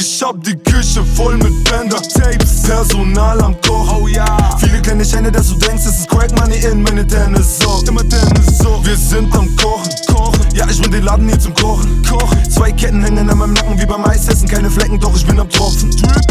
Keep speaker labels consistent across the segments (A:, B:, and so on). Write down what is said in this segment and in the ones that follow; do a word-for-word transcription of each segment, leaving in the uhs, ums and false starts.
A: Ich hab die Küche voll mit Bänder, Tapes, Personal am Kochen. Oh ja. Viele kennen nicht eine, dass du denkst, es ist Crack Money in meine Tennis so. Immer Tennis so. Wir sind am Kochen, Kochen. Ja, ich bin den Laden hier zum Kochen, Kochen. Zwei Ketten hängen an meinem Nacken wie beim Eisessen, keine Flecken, doch ich bin am Tropfen.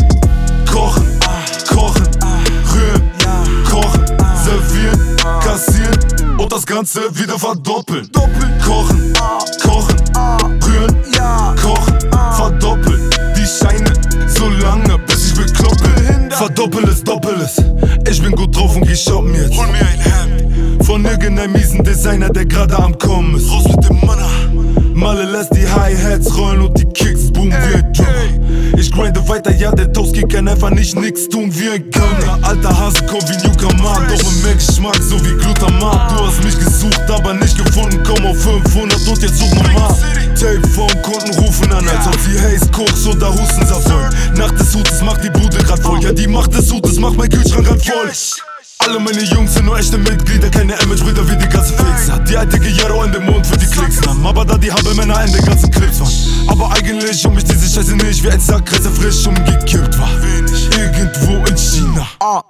A: Kochen, kochen, rühren, kochen, servieren, kassieren und das Ganze wieder verdoppeln. Kochen, kochen, rühren, kochen, verdoppeln. Die Scheine so lange, bis ich bekloppe. Verdoppel es, doppel es. Ich bin gut drauf und geh shoppen jetzt. Hol mir ein Hemd von irgendeinem miesen Designer, der gerade am Kommen ist. Raus mit dem Manna. Malle lässt die Hi-Hats rollen und die Kicks boom wie ein Drummer. Ich grinde weiter, ja, der Toastkick kann einfach nicht nix tun wie ein Gunner. Alter Hase kommt wie Newcomer, doch im Mac-Geschmack so wie Glutamat. Du hast mich gesucht, aber nicht gefunden, komm auf fünfhundert und jetzt such nochmal. Tape vom Kunden rufen an, als ob sie Haze, Koks oder Hustensaft wollen. Nacht des Hutes macht die Bude grad voll, ja, die Macht des Hutes macht mein Kühlschrank grad voll. Alle meine Jungs sind nur echte Mitglieder, keine Image-Brüder wie die ganze Fixer. Die alte Gejaro in den Mund für die Klicks nahmen, aber da die Habbelmänner in den ganzen Clips waren. Aber eigentlich um mich diese Scheiße nicht wie ein Sack Kresse frisch umgekippt war. Irgendwo in China.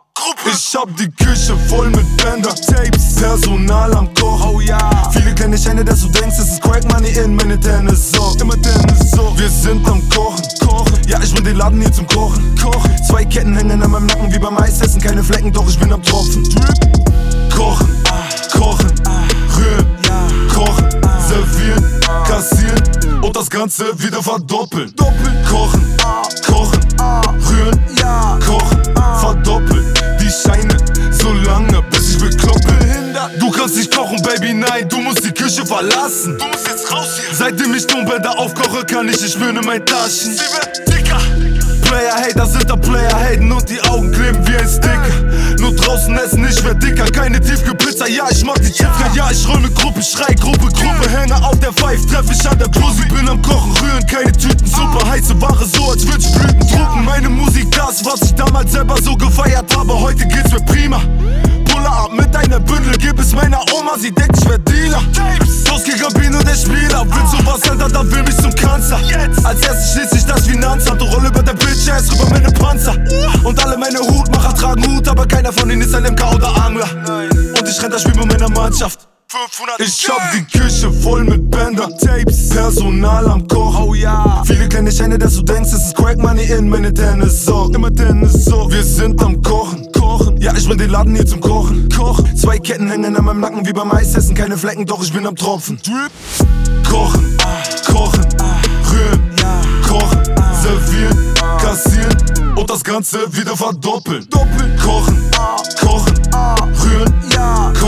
A: Ich hab die Küche voll mit Bänder, Tapes, Personal am Kochen. Oh ja. Viele kennen nicht eine, dass du denkst, es ist Crack Money in meine Tennis so. Immer Tennis so. Wir sind am Kochen, Kochen. Ja, ich bin den Laden hier zum Kochen, Kochen. Zwei Ketten hängen an meinem Nacken wie beim Eisessen, keine Flecken, doch ich bin am Tropfen. Kochen, kochen, rühren, kochen, servieren, kassieren und das Ganze wieder verdoppeln. Kochen, kochen, rühren, kochen, verdoppeln. Die Scheine so lange, bis ich bekloppe. Du kannst nicht kochen, Baby, nein, du musst die Küche verlassen. Du musst jetzt raus hier. Seitdem ich Tonbänder aufkoche, kann ich nicht spüren in meinen Taschen. Sie wird dicker. Player-Hater sind da Player-Haten und die Augen kleben wie ein Sticker. Nur draußen essen, ich werd dicker, keine Tiefkühlpizza, ja, ich mag die Chips, ja, ich roll mit Gruppe, schrei Gruppe, Gruppe, Hänge auf der Five, treff ich an der Brust. Ich bin am Kochen, rühren, keine Tüten, super heiße Ware, so als würd ich Blüten drucken. Meine Musik, das, was ich damals selber so gefeiert habe, heute geht's mir prima. Puller ab mit einer Bündel, gib es meiner Oma, sie denkt, ich werd Dealer. Toski Gambino, der Spieler, will sowas ändern, dann will mich zum Kanzler. Als erstes schließt sich das Finanzamt, du roll über der Bitch-Ass, rüber meine Panzer. Und alle meine Hutmacher tragen Hut, aber keiner von ihnen ist ein M K oder Angler. Und ich renn das Spiel mit meiner Mannschaft. Ich hab die Küche voll mit Bänder, Tapes, Personal am Kochen. Oh ja. Viele kennen nicht eine, dass du denkst, es ist Crack Money in meine Tennis so. Immer Tennis so. Wir sind am Kochen, Kochen. Ja, ich bin den Laden hier zum Kochen, Kochen. Zwei Ketten hängen an meinem Nacken wie beim Eisessen, keine Flecken, doch ich bin am Tropfen. Kochen, kochen, rühren, kochen, servieren, kassieren und das Ganze wieder verdoppeln. Kochen, kochen, rühren, kochen.